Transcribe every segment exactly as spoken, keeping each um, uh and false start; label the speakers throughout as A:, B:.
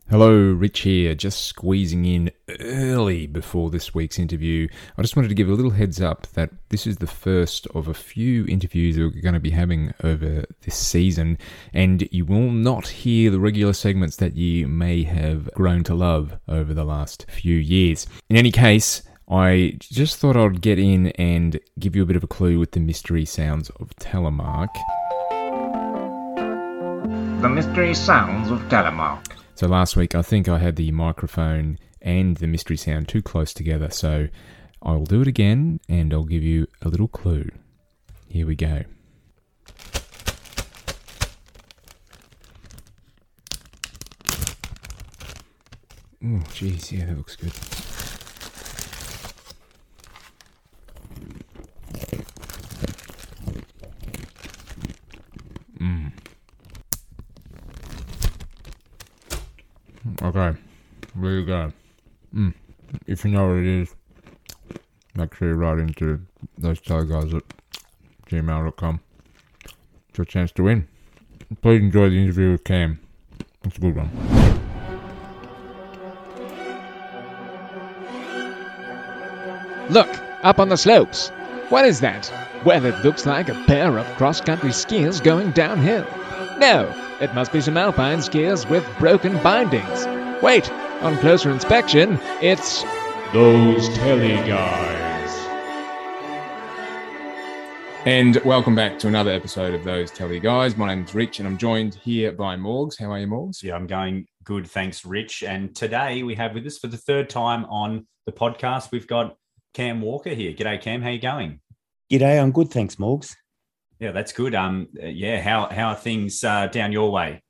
A: Hello, Rich here, just squeezing in early before this week's interview. I just wanted to give a little heads up that this is the first of a few interviews that we're going to be having over this season, and you will not hear the regular segments that you may have grown to love over the last few years. In any case, I just thought I'd get in and give you a bit of a clue with the mystery sounds of Telemark.
B: The mystery sounds of Telemark.
A: So last week, I think I had the microphone and the mystery sound too close together, so I'll do it again and I'll give you a little clue. Here we go. Oh, geez, yeah, that looks good. Mmm. Okay, there you go. Mm. If you know what it is, make sure you write into those teleguys at gmail dot com. It's your chance to win. Please enjoy the interview with Cam. It's a good one.
C: Look, up on the slopes. What is that? Well, it looks like a pair of cross-country skiers going downhill. No, it must be some alpine skiers with broken bindings. Wait, on closer inspection, it's those telly guys.
A: And welcome back to another episode of Those Telly Guys. My name's Rich and I'm joined here by Morgs. How are you, Morgs?
D: Yeah, I'm going good, thanks, Rich. And today we have with us for the third time on the podcast, we've got Cam Walker here. G'day, Cam. How you going?
E: G'day, I'm good, thanks, Morgs.
D: Yeah, that's good. Um, yeah, how how are things uh, down your way?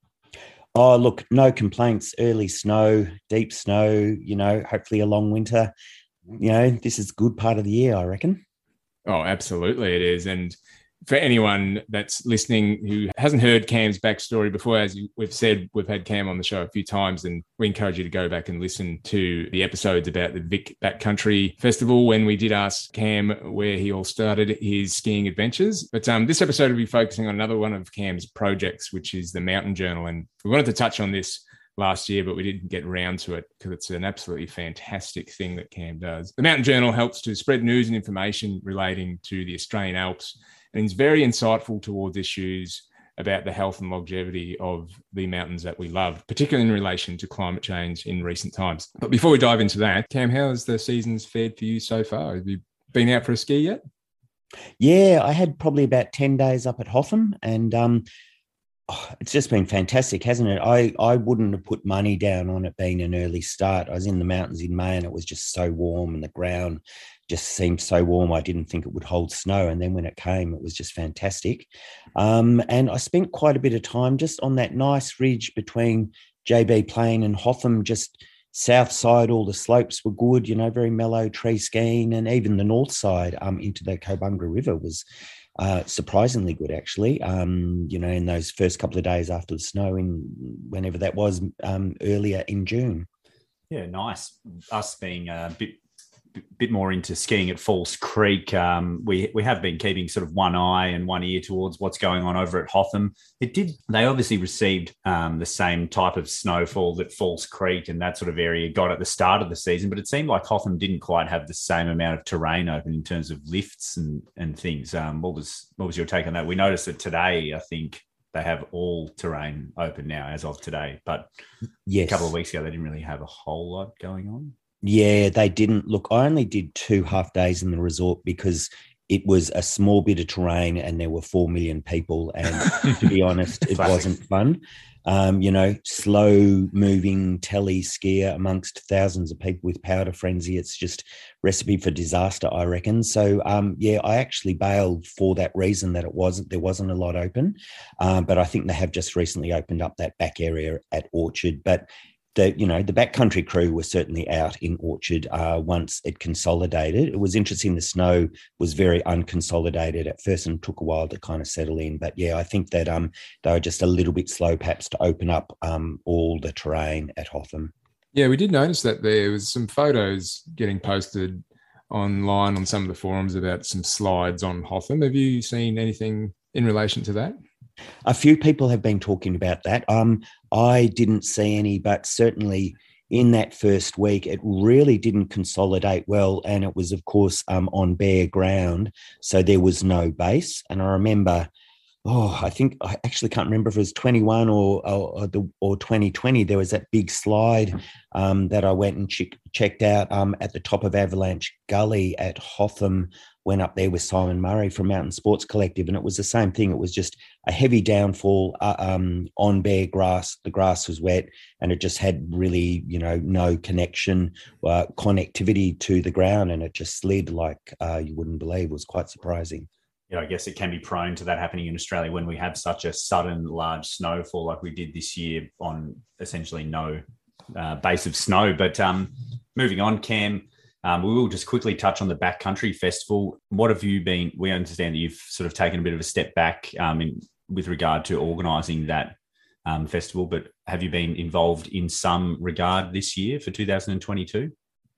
E: Oh, look, no complaints. Early snow, deep snow, you know, hopefully a long winter. You know, this is a good part of the year, I reckon.
A: Oh, absolutely it is. And for anyone that's listening who hasn't heard Cam's backstory before, as we've said, we've had Cam on the show a few times, and we encourage you to go back and listen to the episodes about the Vic Backcountry Festival when we did ask Cam where he all started his skiing adventures. But um, this episode will be focusing on another one of Cam's projects, which is the Mountain Journal. And we wanted to touch on this last year, but we didn't get around to it because it's an absolutely fantastic thing that Cam does. The Mountain Journal helps to spread news and information relating to the Australian Alps, and it's very insightful towards issues about the health and longevity of the mountains that we love, particularly in relation to climate change in recent times. But before we dive into that, Cam, how has the season's fared for you so far? Have you been out for a ski yet?
E: Yeah, I had probably about ten days up at Hotham, and um, oh, it's just been fantastic, hasn't it? I, I wouldn't have put money down on it being an early start. I was in the mountains in May and it was just so warm and the ground just seemed so warm. I didn't think it would hold snow. And then when it came, it was just fantastic. Um, and I spent quite a bit of time just on that nice ridge between J B Plain and Hotham, just south side. All the slopes were good, you know, very mellow tree skiing. And even the north side um, into the Cobungra River was uh, surprisingly good, actually, um, you know, in those first couple of days after the snow in whenever that was um, earlier in June.
D: Yeah, nice. Us being a bit bit more into skiing at Falls Creek, um, we we have been keeping sort of one eye and one ear towards what's going on over at Hotham. It did. They obviously received um, the same type of snowfall that Falls Creek and that sort of area got at the start of the season, but it seemed like Hotham didn't quite have the same amount of terrain open in terms of lifts and and things. Um, what was what was your take on that? We noticed that today, I think they have all terrain open now as of today, but yes, a couple of weeks ago they didn't really have a whole lot going on.
E: Yeah, they didn't. Look, I only did two half days in the resort because it was a small bit of terrain and there were four million people. And to be honest, it wasn't fun. Um, you know, slow moving telly skier amongst thousands of people with powder frenzy. It's just recipe for disaster, I reckon. So, um, yeah, I actually bailed for that reason, that it wasn't, there wasn't a lot open. Um, but I think they have just recently opened up that back area at Orchard. But The, you know, the backcountry crew were certainly out in Orchard uh, once it consolidated. It was interesting. The snow was very unconsolidated at first and took a while to kind of settle in. But yeah, I think that um, they were just a little bit slow perhaps to open up um, all the terrain at Hotham.
A: Yeah, we did notice that there was some photos getting posted online on some of the forums about some slides on Hotham. Have you seen anything in relation to that?
E: A few people have been talking about that. Um, I didn't see any, but certainly in that first week, it really didn't consolidate well. And it was, of course, um, on bare ground. So there was no base. And I remember, oh, I think I actually can't remember if it was twenty-one or or, the, or twenty twenty. There was that big slide um, that I went and ch- checked out um, at the top of Avalanche Gully at Hotham. Went up there with Simon Murray from Mountain Sports Collective, and it was the same thing. It was just a heavy downfall uh, um, on bare grass. The grass was wet, and it just had really, you know, no connection, uh, connectivity to the ground, and it just slid like uh, you wouldn't believe. It was quite surprising.
D: Yeah, I guess it can be prone to that happening in Australia when we have such a sudden large snowfall like we did this year on essentially no uh, base of snow. But um, moving on, Cam. Um, we will just quickly touch on the Backcountry Festival. What have you been? We understand that you've sort of taken a bit of a step back um, in, with regard to organising that um, festival, but have you been involved in some regard this year for two thousand twenty-two?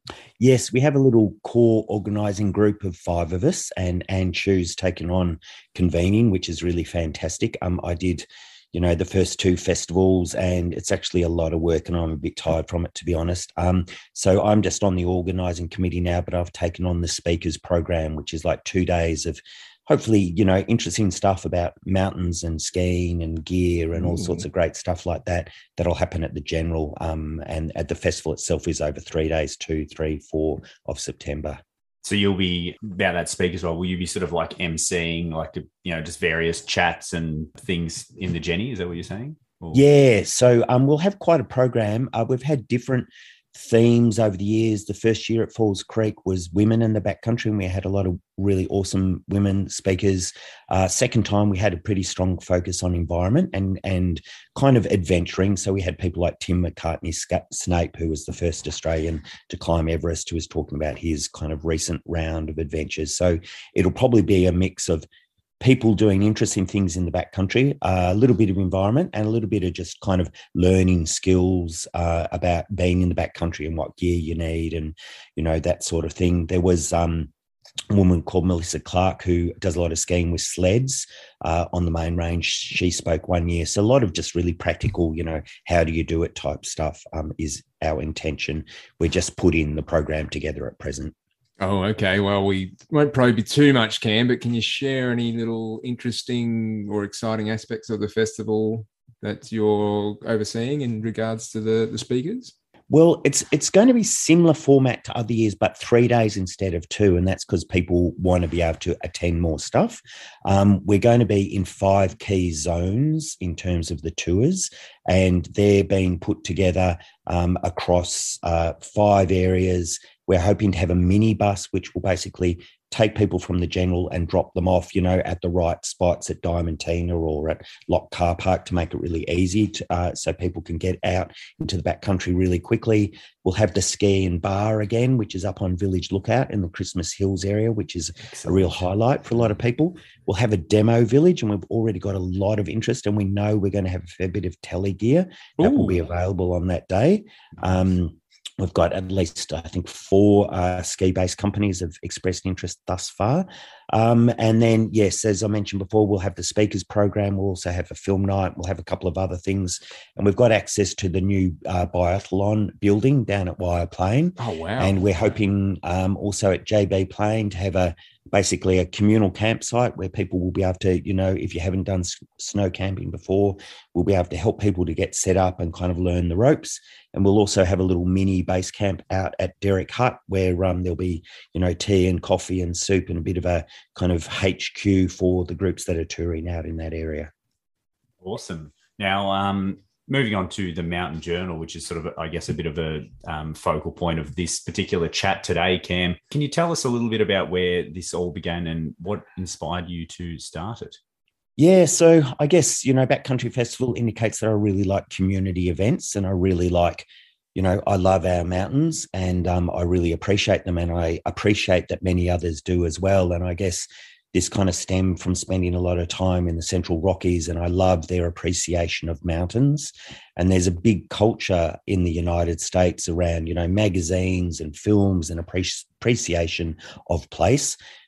E: Yes, we have a little core organising group of five of us, and Anne Chu's taken on convening, which is really fantastic. Um, I did, you know, the first two festivals, and it's actually a lot of work, and I'm a bit tired from it, to be honest. Um, so I'm just on the organising committee now, but I've taken on the speakers program, which is like two days of hopefully, you know, interesting stuff about mountains and skiing and gear and all mm. sorts of great stuff like that. That'll happen at the General, um, and at the festival itself is over three days, two, three, four of September.
D: So you'll be about that speak as well. Will you be sort of like emceeing, like, you know, just various chats and things in the Jenny? Is that what you're saying? Or?
E: Yeah. So um, we'll have quite a program. Uh, we've had different themes over the years. The first year at Falls Creek was women in the backcountry, and we had a lot of really awesome women speakers. Uh, second time, we had a pretty strong focus on environment and and kind of adventuring. So we had people like Tim McCartney Snape, who was the first Australian to climb Everest, who was talking about his kind of recent round of adventures. So it'll probably be a mix of people doing interesting things in the backcountry, uh, a little bit of environment, and a little bit of just kind of learning skills uh, about being in the backcountry and what gear you need, and, you know, that sort of thing. There was um, a woman called Melissa Clark who does a lot of skiing with sleds uh, on the main range. She spoke one year. So a lot of just really practical, you know, how do you do it type stuff um, is our intention. We're just putting the program together at present.
A: Oh, okay. Well, we won't probe you too much, Cam, but can you share any little interesting or exciting aspects of the festival that you're overseeing in regards to the, the speakers?
E: Well, it's it's going to be similar format to other years, but three days instead of two, and that's because people want to be able to attend more stuff. Um, we're going to be in five key zones in terms of the tours, and they're being put together um, across uh, five areas. We're hoping to have a minibus, which will basically take people from the General and drop them off, you know, at the right spots at Diamantina or at Lock Car Park to make it really easy to, uh, so people can get out into the backcountry really quickly. We'll have the ski and bar again, which is up on Village Lookout in the Christmas Hills area, which is Excellent. a real highlight for a lot of people. We'll have a demo village, and we've already got a lot of interest, and we know we're going to have a fair bit of tele gear that Ooh. will be available on that day. Um, We've got at least, I think, four uh, ski-based companies have expressed interest thus far. Um, and then, yes, as I mentioned before, we'll have the speakers program. We'll also have a film night. We'll have a couple of other things. And we've got access to the new uh, biathlon building down at Wyre Plain.
A: Oh, wow.
E: And we're hoping um, also at J B Plain to have a basically a communal campsite where people will be able to, you know, if you haven't done snow camping before, we'll be able to help people to get set up and kind of learn the ropes. And we'll also have a little mini base camp out at Derrick Hut where um, there'll be, you know, tea and coffee and soup and a bit of a kind of H Q for the groups that are touring out in that area.
D: Awesome. Now, um, moving on to the Mountain Journal, which is sort of, I guess, a bit of a um, focal point of this particular chat today, Cam. Can you tell us a little bit about where this all began and what inspired you to start it?
E: Yeah, so I guess, you know, Backcountry Festival indicates that I really like community events, and I really like, you know, I love our mountains, and um, I really appreciate them, and I appreciate that many others do as well. And I guess this kind of stemmed from spending a lot of time in the Central Rockies, and I love their appreciation of mountains. And there's a big culture in the United States around, you know, magazines and films and appreciation of place.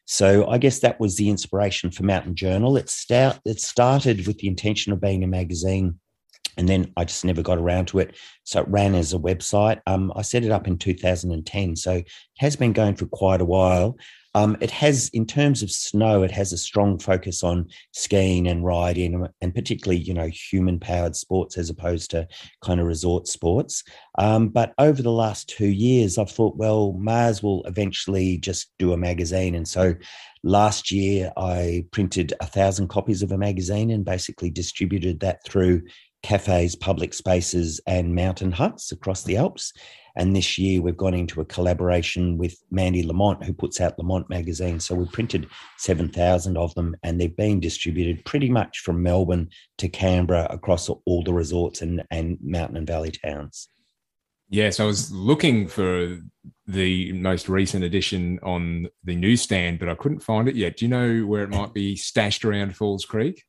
E: So I guess that was the inspiration for Mountain Journal. It, start, it started with the intention of being a magazine, and then I just never got around to it. So it ran as a website. Um, I set it up in two thousand ten, so it has been going for quite a while. Um, it has, in terms of snow, it has a strong focus on skiing and riding, and particularly, you know, human-powered sports as opposed to kind of resort sports. Um, but over the last two years, I've thought, well, Mars will eventually just do a magazine. And so last year, I printed a thousand copies of a magazine and basically distributed that through cafes, public spaces, and mountain huts across the Alps. And this year we've gone into a collaboration with Mandy Lamont, who puts out Lamont magazine. So we printed seven thousand of them, and they've been distributed pretty much from Melbourne to Canberra across all the resorts and, and mountain and valley towns.
A: Yes, I was looking for the most recent edition on the newsstand, but I couldn't find it yet. Do you know where it might be stashed around Falls Creek?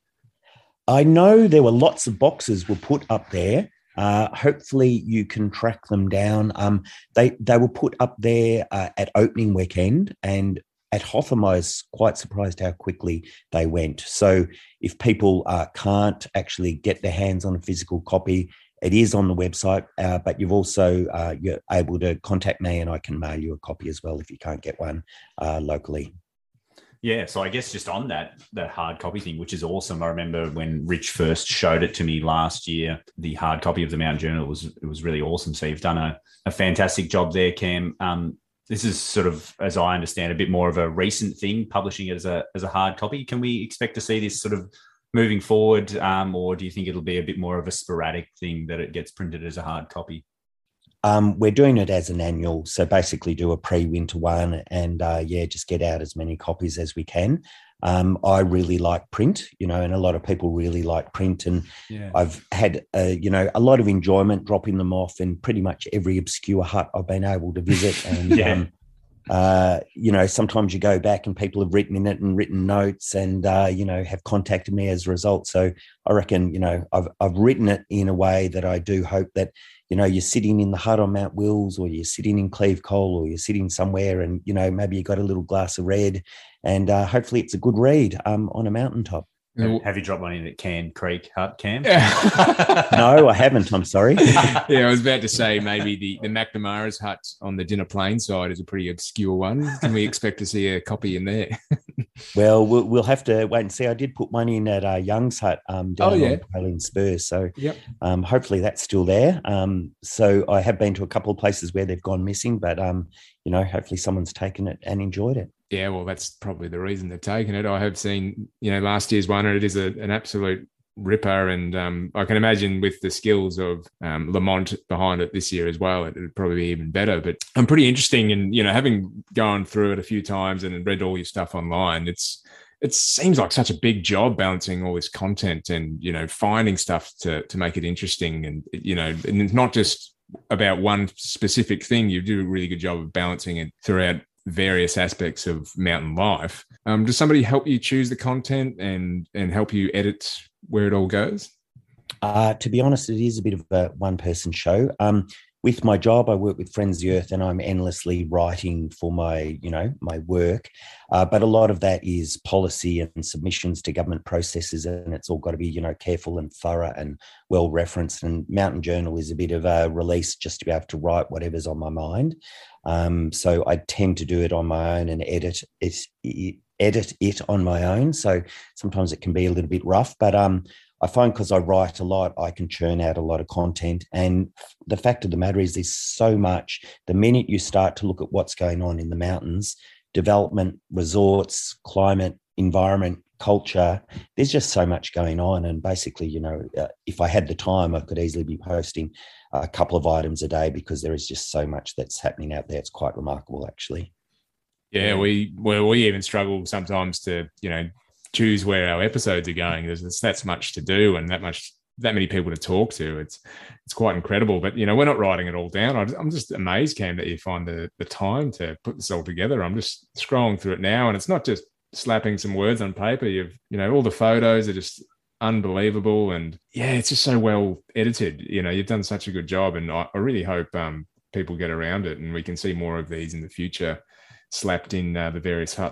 E: I know there were lots of boxes were put up there. Uh, hopefully you can track them down. Um, they they were put up there uh, at opening weekend, and at Hotham I was quite surprised how quickly they went. So if people uh, can't actually get their hands on a physical copy, it is on the website, uh, but you've also uh, you're able to contact me and I can mail you a copy as well if you can't get one uh, locally.
D: Yeah, so I guess just on that, that hard copy thing, which is awesome. I remember when Rich first showed it to me last year, the hard copy of the Mountain Journal was it was really awesome. So you've done a, a fantastic job there, Cam. Um, this is sort of, as I understand, a bit more of a recent thing, publishing it as a as a hard copy. Can we expect to see this sort of moving forward, um, or do you think it'll be a bit more of a sporadic thing that it gets printed as a hard copy?
E: Um, we're doing it as an annual, so basically do a pre-winter one and, uh, yeah, just get out as many copies as we can. Um, I really like print, you know, and a lot of people really like print, and yeah. I've had, uh, you know, a lot of enjoyment dropping them off in pretty much every obscure hut I've been able to visit. And, yeah. um, uh, you know, sometimes you go back and people have written in it and written notes and, uh, you know, have contacted me as a result. So I reckon, you know, I've, I've written it in a way that I do hope that, you know, you're sitting in the hut on Mount Wills, or you're sitting in Cleve Cole, or you're sitting somewhere and, you know, maybe you got a little glass of red, and uh, hopefully it's a good read um, on a mountaintop.
D: Have you dropped one in at Can Creek Hut, Cam?
E: No, I haven't. I'm sorry.
A: Yeah, I was about to say maybe the, the McNamara's hut on the Dinner Plain side is a pretty obscure one. Can we expect to see a copy in there?
E: Well, we'll we'll have to wait and see. I did put one in at uh, Young's hut um, down oh, yeah. on Australian Spurs. So yep. um, hopefully that's still there. Um, so I have been to a couple of places where they've gone missing, but, um, you know, hopefully someone's taken it and enjoyed it.
A: Yeah, well, that's probably the reason they've taken it. I have seen, you know, last year's one, and it is a, an absolute ripper. And um, I can imagine with the skills of um, Lamont behind it this year as well, it would probably be even better. But I'm pretty interesting, and, you know, having gone through it a few times and read all your stuff online, it's it seems like such a big job balancing all this content and, you know, finding stuff to to make it interesting. And, you know, and it's not just about one specific thing. You do a really good job of balancing it throughout various aspects of mountain life. Um, does somebody help you choose the content and and help you edit where it all goes?
E: Uh, to be honest, it is a bit of a one-person show. Um, with my job, I work with Friends of the Earth, and I'm endlessly writing for my, you know, my work. Uh, but a lot of that is policy and submissions to government processes, and it's all got to be, you know, careful and thorough and well referenced. And Mountain Journal is a bit of a release just to be able to write whatever's on my mind. Um, so I tend to do it on my own and edit it, edit it on my own. So sometimes it can be a little bit rough, but um, I find because I write a lot, I can churn out a lot of content. And the fact of the matter is there's so much. The minute you start to look at what's going on in the mountains, development, resorts, climate, environment, culture, there's just so much going on. And basically, you know, uh, if I had the time, I could easily be posting a couple of items a day because there is just so much that's happening out there. It's quite remarkable, actually.
A: Yeah, we well, we even struggle sometimes to, you know, choose where our episodes are going. There's that's much to do and that much that many people to talk to. It's it's quite incredible. But, you know, we're not writing it all down. I, I'm just amazed, Cam, that you find the, the time to put this all together. I'm just scrolling through it now, and it's not just slapping some words on paper. You've, you know, all the photos are just unbelievable, and yeah, it's just so well edited. You know, you've done such a good job, and I, I really hope um, people get around it and we can see more of these in the future slapped in uh, the various huts.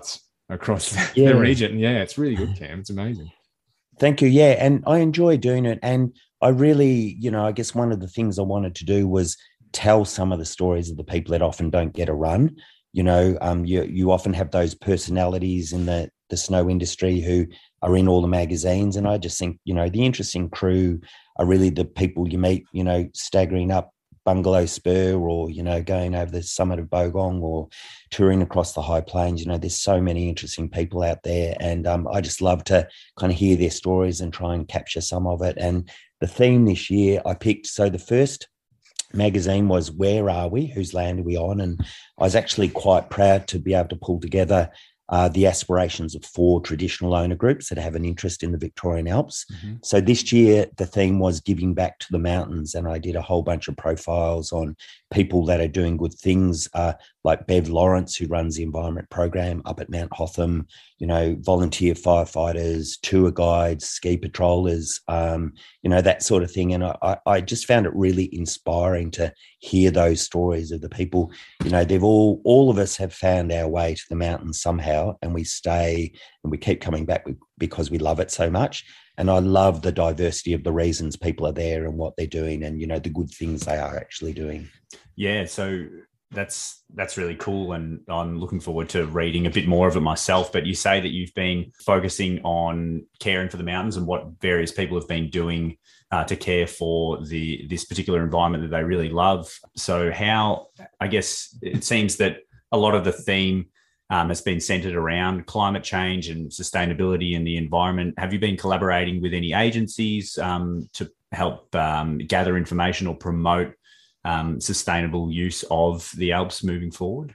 A: across the,
E: Yeah.
A: the region. Yeah, it's really good, Cam. It's amazing.
E: Thank you. Yeah. And I enjoy doing it. And I really, you know, I guess one of the things I wanted to do was tell some of the stories of the people that often don't get a run. You know, um, you you often have those personalities in the, the snow industry who are in all the magazines. And I just think, you know, the interesting crew are really the people you meet, you know, staggering up Bungalow Spur or, you know, going over the summit of Bogong or touring across the high plains. You know, there's so many interesting people out there. And um, I just love to kind of hear their stories and try and capture some of it. And the theme this year I picked, so the first magazine was Where Are We? Whose Land Are We On? And I was actually quite proud to be able to pull together Uh, the aspirations of four traditional owner groups that have an interest in the Victorian Alps. Mm-hmm. So this year, the theme was giving back to the mountains, and I did a whole bunch of profiles on people that are doing good things, uh, like Bev Lawrence, who runs the environment program up at Mount Hotham, you know, volunteer firefighters, tour guides, ski patrollers, um, you know, that sort of thing. And I, I just found it really inspiring to hear those stories of the people. You know, they've all, all of us have found our way to the mountains somehow, and we stay and we keep coming back because we love it so much. And I love the diversity of the reasons people are there and what they're doing and, you know, the good things they are actually doing.
D: Yeah. So that's, that's really cool. And I'm looking forward to reading a bit more of it myself. But you say that you've been focusing on caring for the mountains and what various people have been doing uh, to care for the, this particular environment that they really love. So how, I guess it seems that a lot of the theme Um, has been centered around climate change and sustainability in the environment. Have you been collaborating with any agencies um, to help um, gather information or promote um, sustainable use of the Alps moving forward?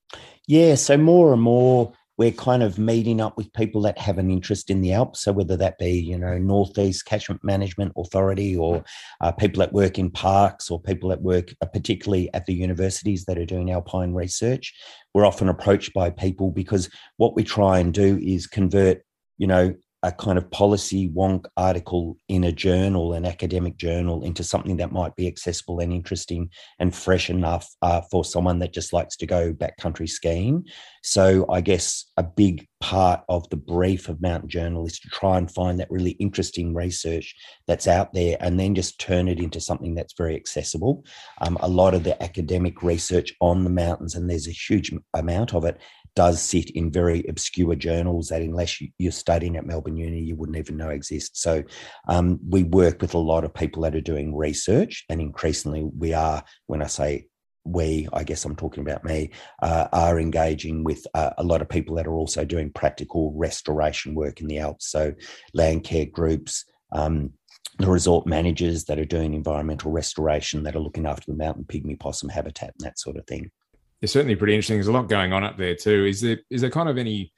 E: Yeah, so more and more we're kind of meeting up with people that have an interest in the Alps. So whether that be, you know, Northeast Catchment Management Authority or uh, people that work in parks or people that work uh, particularly at the universities that are doing alpine research, we're often approached by people because what we try and do is convert, you know, a kind of policy wonk article in a journal, an academic journal, into something that might be accessible and interesting and fresh enough uh, for someone that just likes to go backcountry skiing. So I guess a big part of the brief of Mountain Journal is to try and find that really interesting research that's out there and then just turn it into something that's very accessible. Um, a lot of the academic research on the mountains, and there's a huge amount of it, does sit in very obscure journals that unless you're studying at Melbourne Uni, you wouldn't even know exist. So um, we work with a lot of people that are doing research, and increasingly we are, when I say we, I guess I'm talking about me, uh, are engaging with uh, a lot of people that are also doing practical restoration work in the Alps. So land care groups, um, the resort managers that are doing environmental restoration, that are looking after the mountain pygmy possum habitat and that sort of thing.
A: It's certainly pretty interesting. There's a lot going on up there too. Is there is there kind of any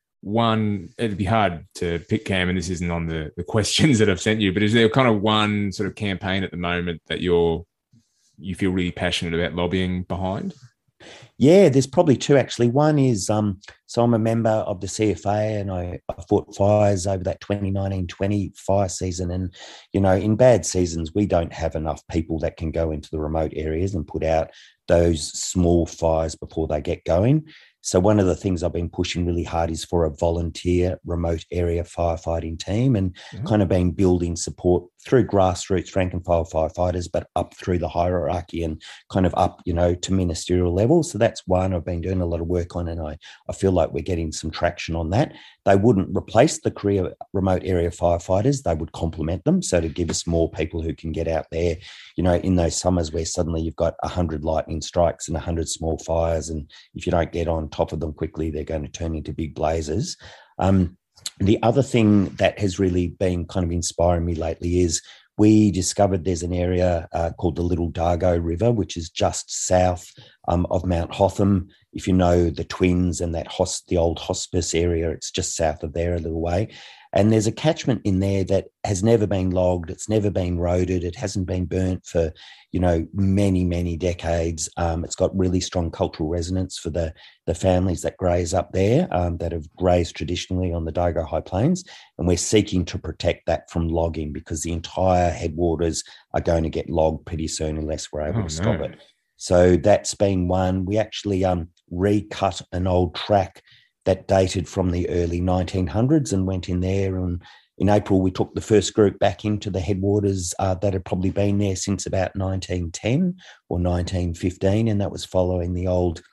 A: one, it'd be hard to pick, Cam, and this isn't on the, the questions that I've sent you, but is there kind of one sort of campaign at the moment that you're you feel really passionate about lobbying behind?
E: Yeah, there's probably two actually. One is, um, so I'm a member of the C F A, and I, I fought fires over that twenty nineteen twenty fire season. And, you know, in bad seasons, we don't have enough people that can go into the remote areas and put out those small fires before they get going. So one of the things I've been pushing really hard is for a volunteer remote area firefighting team, and mm-hmm. kind of been building support through grassroots rank and file firefighters, but up through the hierarchy and kind of up, you know, to ministerial level. So that's one I've been doing a lot of work on, and I, I feel like we're getting some traction on that. They wouldn't replace the career remote area firefighters. They would complement them. So to give us more people who can get out there, you know, in those summers where suddenly you've got one hundred lightning strikes and one hundred small fires, and if you don't get on top of them quickly, they're going to turn into big blazes. Um, the other thing that has really been kind of inspiring me lately is we discovered there's an area uh, called the Little Dargo River, which is just south um, of Mount Hotham. If you know the Twins and that hos- the old hospice area, it's just south of there a little way. And there's a catchment in there that has never been logged. It's never been roaded. It hasn't been burnt for, you know, many, many decades. Um, it's got really strong cultural resonance for the, the families that graze up there, um, that have grazed traditionally on the Dargo High Plains. And we're seeking to protect that from logging, because the entire headwaters are going to get logged pretty soon unless we're able
A: oh,
E: to stop
A: no.
E: it. So that's been one. We actually um, recut an old track that dated from the early nineteen hundreds and went in there. And in April, we took the first group back into the headwaters uh, that had probably been there since about nineteen ten or nineteen fifteen. And that was following the old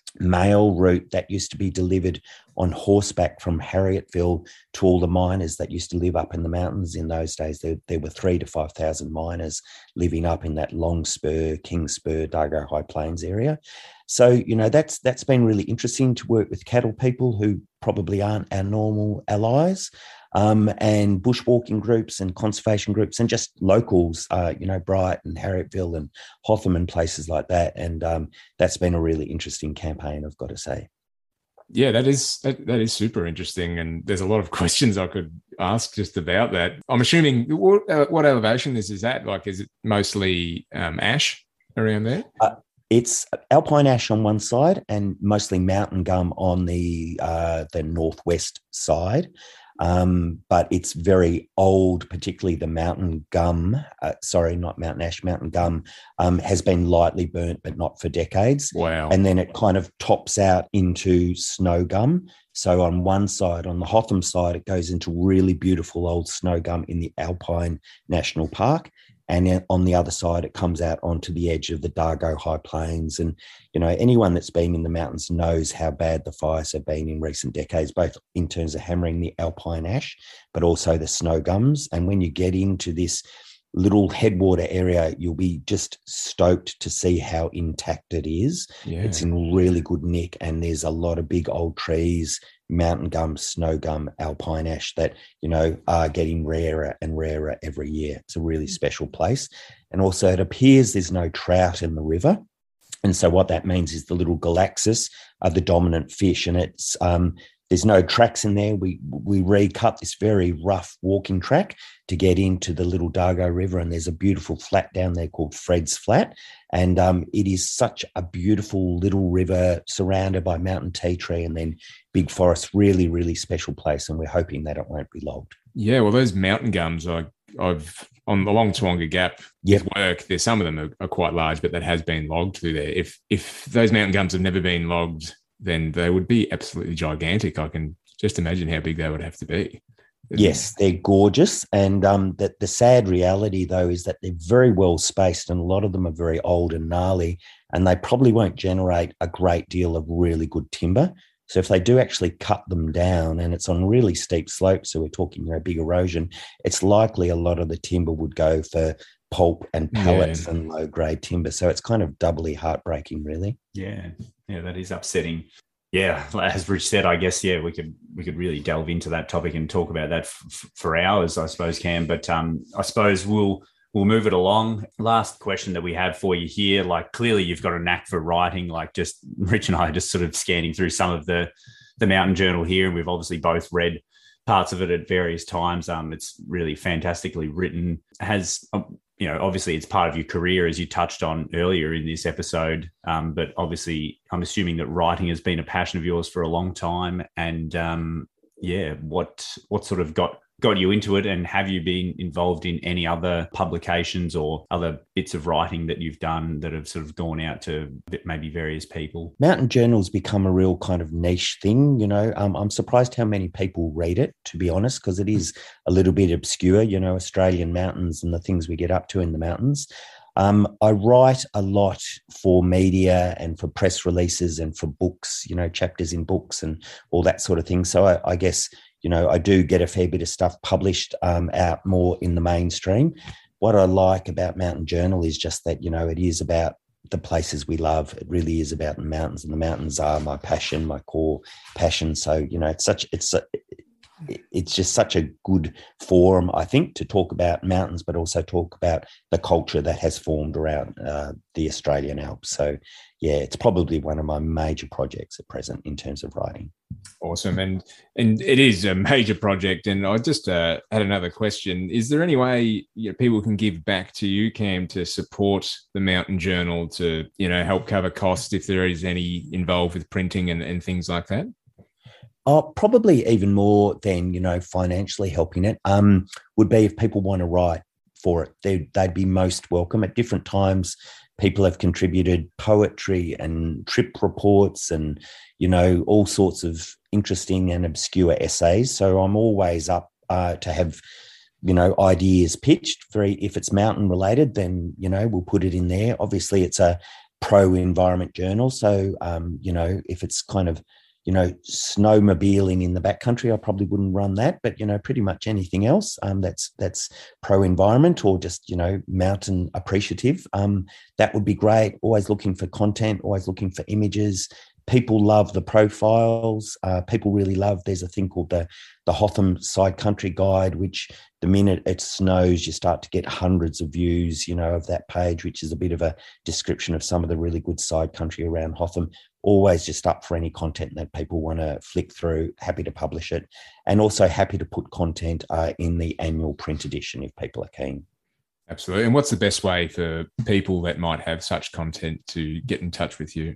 E: mail route that used to be delivered on horseback from Harriettville to all the miners that used to live up in the mountains in those days. There, there were three to five thousand miners living up in that Long Spur, King Spur, Dargo High Plains area. So, you know, that's that's been really interesting to work with cattle people who probably aren't our normal allies, um, and bushwalking groups and conservation groups and just locals, uh, you know, Bright and Harriettville and Hotham and places like that. And um, that's been a really interesting campaign, I've got to say.
A: Yeah, that is that, that is super interesting, and there's a lot of questions I could ask just about that. I'm assuming what, uh, what elevation this is at? Like, is it mostly um, ash around there?
E: Uh, it's alpine ash on one side and mostly mountain gum on the uh, the northwest side. Um, but it's very old, particularly the mountain gum, uh, sorry, not mountain ash, mountain gum um, has been lightly burnt, but not for decades.
A: Wow.
E: And then it kind of tops out into snow gum. So on one side, on the Hotham side, it goes into really beautiful old snow gum in the Alpine National Park. And then on the other side, it comes out onto the edge of the Dargo High Plains. And, you know, anyone that's been in the mountains knows how bad the fires have been in recent decades, both in terms of hammering the alpine ash, but also the snow gums. And when you get into this little headwater area, you'll be just stoked to see how intact it is.
A: Yeah.
E: It's in really good nick, and there's a lot of big old trees, mountain gum, snow gum, alpine ash that, you know, are getting rarer and rarer every year. It's a really special place. And also it appears there's no trout in the river. And so what that means is the little galaxis are the dominant fish, and it's um, there's no tracks in there. We we recut this very rough walking track to get into the Little Dargo River, and there's a beautiful flat down there called Fred's Flat. And um, it is such a beautiful little river surrounded by mountain tea tree and then big forest. Really, really special place, and we're hoping that it won't be logged.
A: Yeah, well, those mountain gums, I, I've on the Long Toowoomba Gap
E: Yep.
A: work. There's some of them are, are quite large, but that has been logged through there. If if those mountain gums have never been logged, then they would be absolutely gigantic. I can just imagine how big they would have to be.
E: Yes, they're gorgeous. And um, the, the sad reality, though, is that they're very well spaced, and a lot of them are very old and gnarly, and they probably won't generate a great deal of really good timber. So if they do actually cut them down, and it's on really steep slopes, so we're talking, you know, big erosion, it's likely a lot of the timber would go for pulp and pellets
A: Yeah.
E: and low-grade timber. So it's kind of doubly heartbreaking, really.
D: Yeah, yeah, that is upsetting. Yeah, as Rich said, I guess, yeah, we could we could really delve into that topic and talk about that f- for hours, I suppose, Cam. But um, I suppose we'll we'll move it along. Last question that we have for you here, like clearly you've got a knack for writing. Like just Rich and I are just sort of scanning through some of the the Mountain Journal here, and we've obviously both read parts of it at various times. Um, it's really fantastically written. Has um, you know, obviously it's part of your career, as you touched on earlier in this episode. Um, but obviously I'm assuming that writing has been a passion of yours for a long time. And um, yeah, what, what sort of got, got you into it? And have you been involved in any other publications or other bits of writing that you've done that have sort of gone out to maybe various people?
E: Mountain Journal's become a real kind of niche thing, you know. Um, I'm surprised how many people read it, to be honest, because it is a little bit obscure, you know, Australian mountains and the things we get up to in the mountains. Um, I write a lot for media and for press releases and for books, you know, chapters in books and all that sort of thing. So I, I guess, you know, I do get a fair bit of stuff published um, out more in the mainstream. What I like about Mountain Journal is just that, you know, it is about the places we love. It really is about the mountains, and the mountains are my passion, my core passion. So, you know, it's such, it's, a, it's just such a good forum, I think, to talk about mountains, but also talk about the culture that has formed around uh, the Australian Alps. So, yeah, it's probably one of my major projects at present in terms of writing.
A: Awesome. And and it is a major project. And I just uh, had another question. Is there any way, you know, people can give back to you, Cam, to support the Mountain Journal, to, you know, help cover costs if there is any involved with printing and, and things like that?
E: Oh, probably even more than, you know, financially helping it um, would be if people want to write for it. They'd, they'd be most welcome. At different times, people have contributed poetry and trip reports and, you know, all sorts of interesting and obscure essays. So I'm always up uh, to have, you know, ideas pitched. For if it's mountain related, then, you know, we'll put it in there. Obviously, it's a pro-environment journal. So, um, you know, if it's kind of, you know, snowmobiling in the backcountry, I probably wouldn't run that. But, you know, pretty much anything else um, that's that's pro-environment or just, you know, mountain appreciative, um, that would be great. Always looking for content, always looking for images. People love the profiles. Uh, people really love, there's a thing called the, the Hotham Side Country Guide, which the minute it snows, you start to get hundreds of views, you know, of that page, which is a bit of a description of some of the really good side country around Hotham. Always just up for any content that people want to flick through, happy to publish it. And also happy to put content uh, in the annual print edition if people are keen.
A: Absolutely. And what's the best way for people that might have such content to get in touch with you?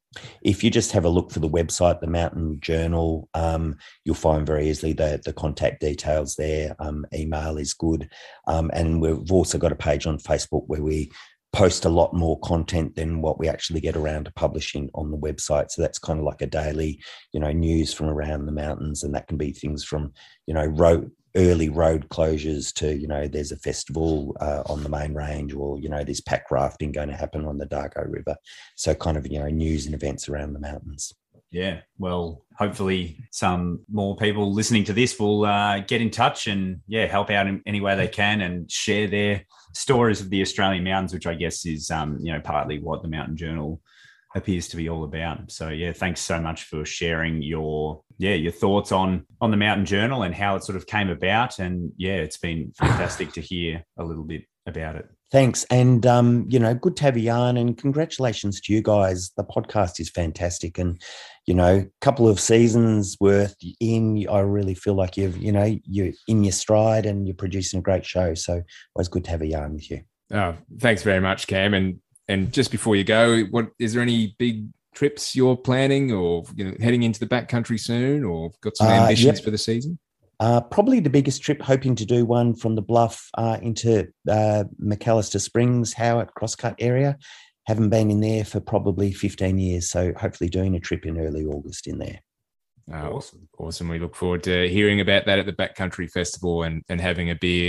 E: If you just have a look for the website, the Mountain Journal, um, you'll find very easily the, the contact details there. Um, email is good. Um, and we've also got a page on Facebook where we post a lot more content than what we actually get around to publishing on the website. So that's kind of like a daily, you know, news from around the mountains. And that can be things from, you know, road, early road closures to, you know, there's a festival uh, on the main range, or, you know, there's pack rafting going to happen on the Dargo River. So kind of, you know, news and events around the mountains.
D: Yeah, well, hopefully some more people listening to this will uh, get in touch and, yeah, help out in any way they can and share their stories of the Australian mountains, which I guess is, um, you know, partly what the Mountain Journal appears to be all about. So, yeah, thanks so much for sharing your, yeah, your thoughts on, on the Mountain Journal and how it sort of came about. And, yeah, it's been fantastic to hear a little bit about it.
E: Thanks. And, um, you know, good to have a yarn, and congratulations to you guys. The podcast is fantastic. And, you know, a couple of seasons worth in, I really feel like you've, you know, you're in your stride and you're producing a great show. So always good to have a yarn with you.
A: Oh, thanks very much, Cam. And and just before you go, what is there any big trips you're planning, or, you know, heading into the backcountry soon, or got some ambitions uh, yep. for the season?
E: Uh, probably the biggest trip, hoping to do one from the Bluff uh, into uh, McAllister Springs, Howard Crosscut area. Haven't been in there for probably fifteen years, so hopefully doing a trip in early August in there.
A: Oh, awesome. Awesome. We look forward to hearing about that at the Backcountry Festival and, and having a beer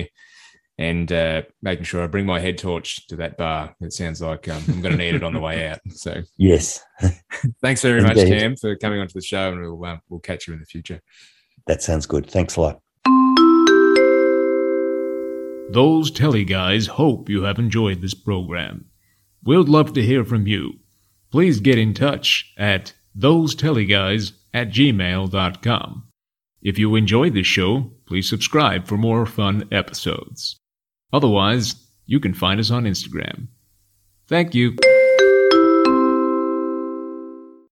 A: and uh, making sure I bring my head torch to that bar. It sounds like um, I'm going to need it on the way out. So
E: yes.
A: Thanks very much, Cam, for coming onto the show, and we'll, uh, we'll catch you in the future.
E: That sounds good. Thanks a lot.
C: Those Telly Guys hope you have enjoyed this program. We'd love to hear from you. Please get in touch at thosetellyguys at gmail dot com. If you enjoyed this show, please subscribe for more fun episodes. Otherwise, you can find us on Instagram. Thank you.